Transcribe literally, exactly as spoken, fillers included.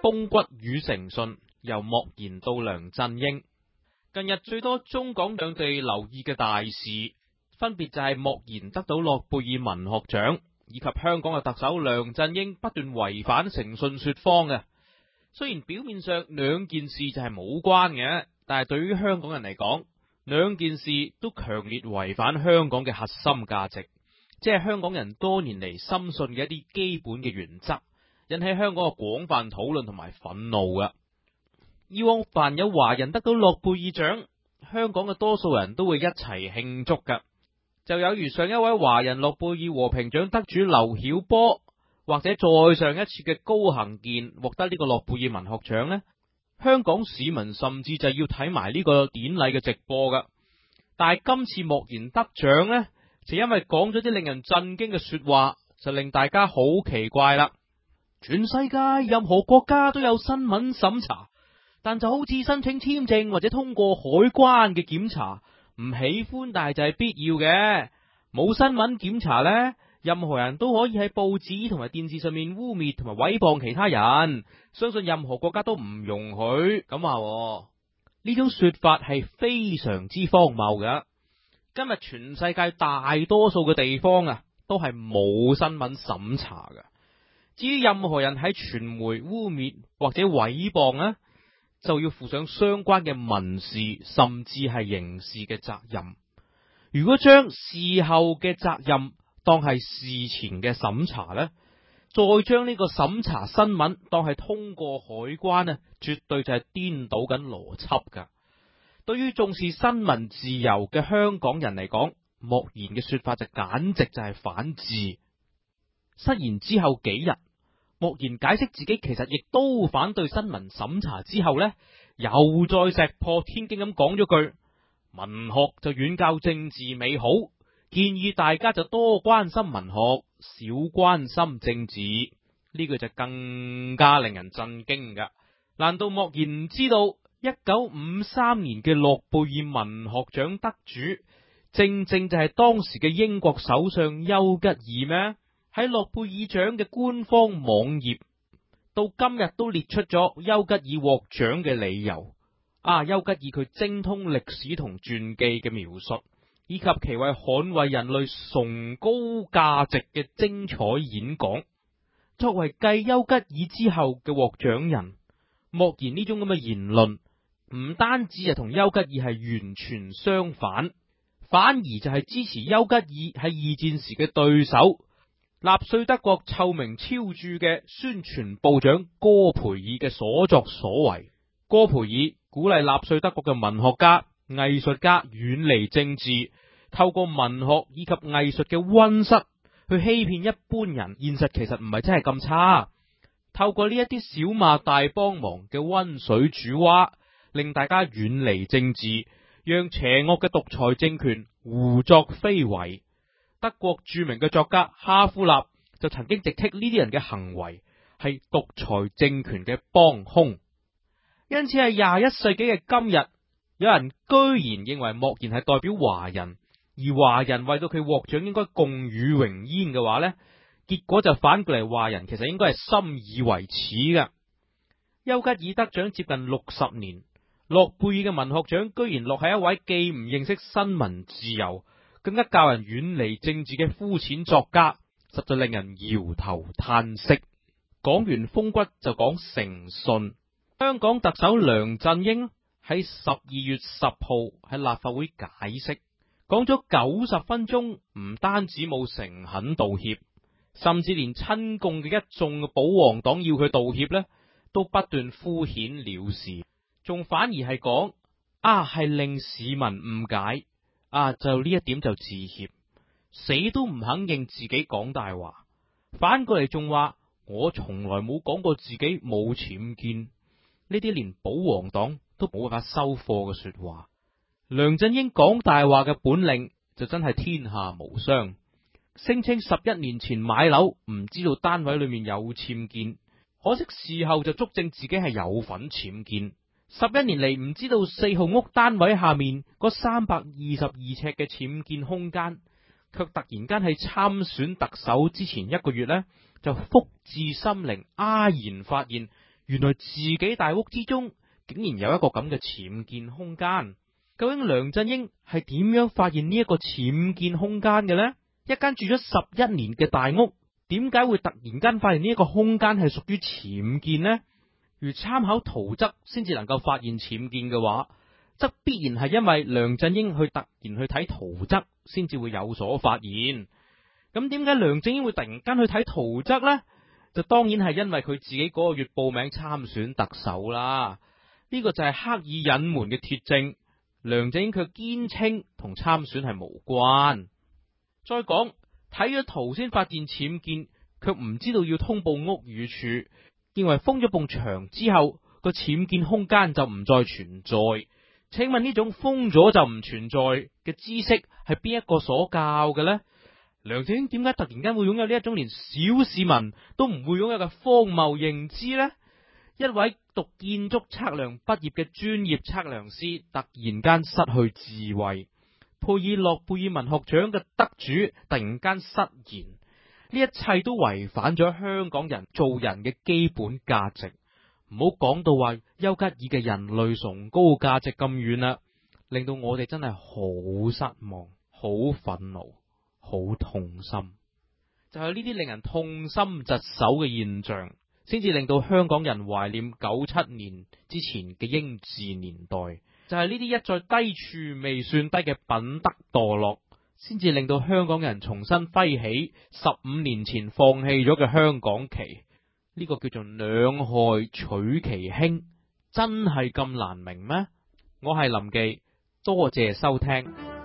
風骨與誠信，由莫言到梁振英。近日最多中港兩地留意嘅大事，分別就係莫言得到諾貝爾文學獎，以及香港嘅特首梁振英不斷違反誠信說謊嘅。雖然表面上兩件事就係冇關嘅，但係對於香港人嚟講，兩件事都強烈違反香港嘅核心價值，即係香港人多年嚟深信嘅一啲基本嘅原則，引起香港嘅廣泛討論同埋憤怒嘅。以往凡有華人得到諾貝爾獎，香港嘅多數人都會一齊慶祝噶。就有如上一位華人諾貝爾和平獎得主劉曉波，或者再上一次嘅高行健獲得呢個諾貝爾文學獎呢，香港市民甚至就要睇埋呢個典禮嘅直播噶。但係今次莫言得獎呢，就因為講咗啲令人震驚嘅說話，就令大家好奇怪啦。全世界任何國家都有新聞審查，但就好似申請簽證或者通過海關嘅檢查，唔喜歡但係就係必要嘅。冇新聞檢查呢，任何人都可以喺報紙同埋電視上面污衊同埋誹謗其他人，相信任何國家都唔容許。咁話呢種說法係非常之荒謬嘅。今日全世界大多數嘅地方啊，都係冇新聞審查嘅。至於任何人喺傳媒污衊或者誹謗呢，就要負上相關嘅民事甚至係刑事嘅責任。如果將事後嘅責任當係事前嘅審查呢，再將呢個審查新聞當係通過海關呢，絕對就係顛倒緊邏輯噶。對於重視新聞自由嘅香港人嚟講，莫言嘅說法就簡直就係反智。失言之後幾日，莫言解釋自己其實亦都反對新聞審查之後呢，又再石破天驚咁講咗句：文學就遠較政治美好，建議大家就多關心文學，少關心政治。呢句就更加令人震驚噶。難道莫言唔知道一九五三年嘅諾貝爾文學獎得主，正正就係當時嘅英國首相丘吉爾咩？喺諾貝爾獎嘅官方網頁，到今日都列出咗丘吉爾獲獎嘅理由。啊，丘吉爾佢精通歷史同傳記嘅描述，以及其為捍衛人類崇高價值嘅精彩演講。作為繼丘吉爾之後嘅獲獎人，莫言呢種咁嘅言論，唔單止係同丘吉爾係完全相反，反而就係支持丘吉爾喺二戰時嘅對手，納粹德國臭名昭著嘅宣傳部長戈培爾嘅所作所為。戈培爾鼓勵納粹德國嘅文學家、藝術家遠離政治，透過文學以及藝術嘅溫室去欺騙一般人，現實其實唔係真係咁差。透過呢一啲小罵大幫忙嘅溫水煮蛙，令大家遠離政治，讓邪惡嘅獨裁政權胡作非為。德國著名嘅作家哈夫納就曾經直斥呢啲人嘅行為係獨裁政權嘅幫兇。因此係廿一世紀嘅今日，有人居然認為莫言係代表華人，而華人為到佢獲獎應該共與榮焉嘅話呢，結果就反過嚟話人其實應該係深以為恥嘅。丘吉爾得獎接近六十年，諾貝爾嘅文學獎居然落喺一位既唔認識新聞自由，更加教人遠離政治嘅膚淺作家，實在令人搖頭嘆息。講完風骨就講誠信。香港特首梁振英喺十二月十號喺立法會解釋，講咗九十分鐘，唔單止冇誠懇道歉，甚至連親共嘅一眾嘅保皇黨要佢道歉呢，都不斷敷衍了事，仲反而係講啊係令市民誤解。啊！就呢一點就自歉，死都唔肯認自己講大話，反過嚟仲話我從來冇講過自己冇僭建，呢啲連保皇黨都冇辦法收貨嘅說話。梁振英講大話嘅本領就真係天下無雙，聲稱十一年前買樓唔知道單位裏面有僭建，可惜事後就足證自己係有份僭建。十一年嚟唔知道四號屋單位下面嗰三百二十二尺嘅僭建空間，卻突然間喺參選特首之前一個月呢，就福至心靈，啞然發現原來自己大屋之中竟然有一個咁嘅僭建空間。究竟梁振英係點樣發現呢一個僭建空間嘅呢？一間住咗十一年嘅大屋，點解會突然間發現呢一個空間係屬於僭建呢？如參考圖則先至能夠發現僭建嘅話，則必然係因為梁振英去突然去睇圖則，先至會有所發現。咁點解梁振英會突然間去睇圖則呢？就當然係因為佢自己嗰個月報名參選特首啦。呢個就係刻意隱瞞嘅鐵證。梁振英卻堅稱同參選係無關。再講睇咗圖先發現僭建，卻唔知道要通報屋宇署，認為封咗埲牆之後個僭建空間就唔再存在。請問呢種封咗就唔存在嘅知識係邊一個所教嘅呢？梁振英點解突然間會擁有呢一種連小市民都唔會擁有嘅荒謬認知呢？一位讀建築測量畢業嘅專業測量師突然間失去智慧，佩爾諾貝爾文學獎嘅得主突然間失言，呢一切都違反咗香港人做人嘅基本價值。唔好講到話丘吉爾嘅人類崇高價值咁遠啦，令到我哋真係好失望、好憤怒、好痛心。就係呢啲令人痛心疾首嘅現象，先至令到香港人懷念九七年之前嘅英治年代。就係呢啲一再低處未算低嘅品德墮落，先至令到香港人重新揮起十五年前放棄咗嘅香港旗。呢個叫做兩害取其輕，真係咁難明咩？我係林記，多謝收聽。